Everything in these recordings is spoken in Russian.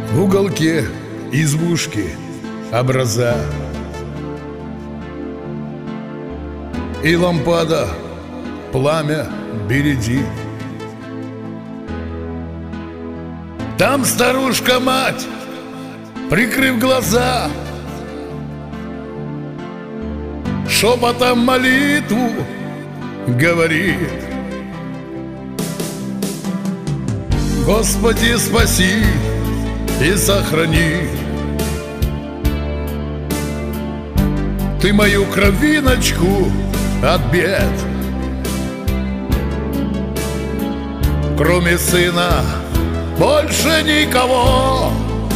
В уголке избушки образа и лампада пламя бередит. Там старушка-мать, прикрыв глаза, шепотом молитву говорит: Господи, спаси и сохрани Ты мою кровиночку от бед. Кроме сына больше никого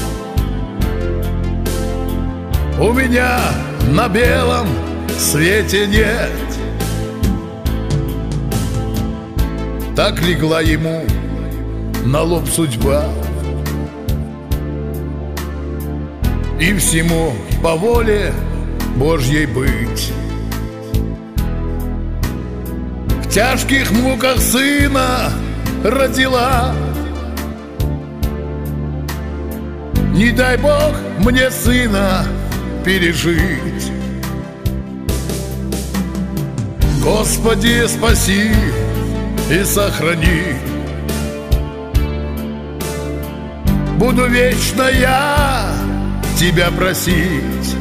у меня на белом свете нет. Так легла ему на лоб судьба, и всему по воле Божьей быть. В тяжких муках сына родила. Не дай Бог мне сына пережить. Господи, спаси и сохрани. Буду вечно я Тебя просить.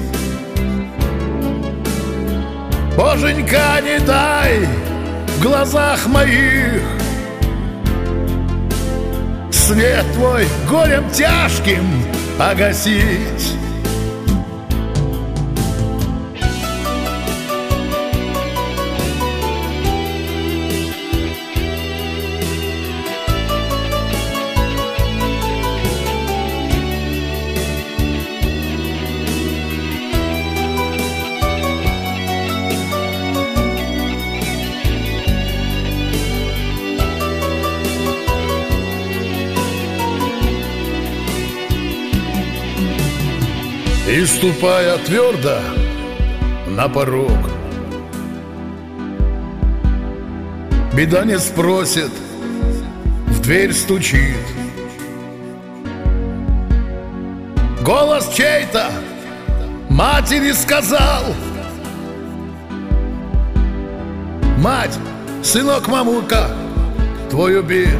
Боженька, не дай в глазах моих свет Твой горем тяжким погасить. И ступая твердо на порог, беда не спросит, в дверь стучит. Голос чей-то матери сказал: мать, сынок, мамулька твой убит.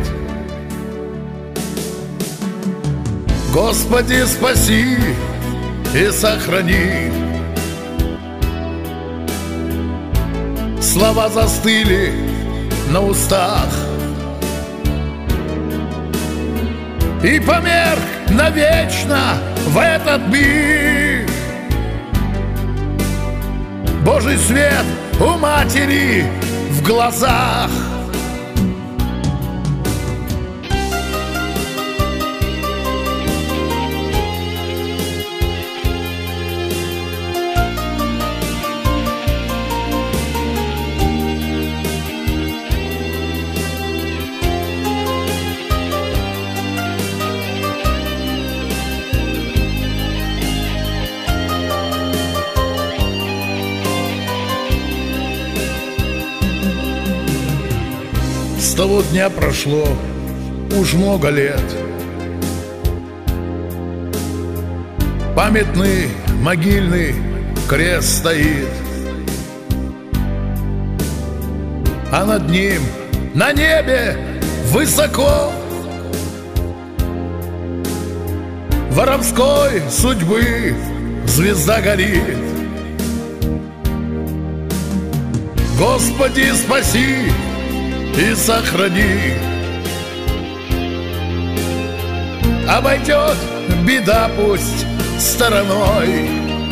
Господи, спаси и сохрани. Слова застыли на устах, и померк навечно в этот миг Божий свет у матери в глазах. С того дня прошло уж много лет. Памятный могильный крест стоит, а над ним на небе высоко воровской судьбы звезда горит. Господи, спаси и сохрани. Обойдет беда пусть стороной,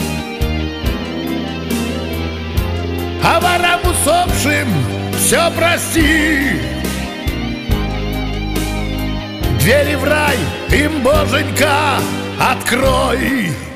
а ворам усопшим все прости. Двери в рай им, Боженька, открой.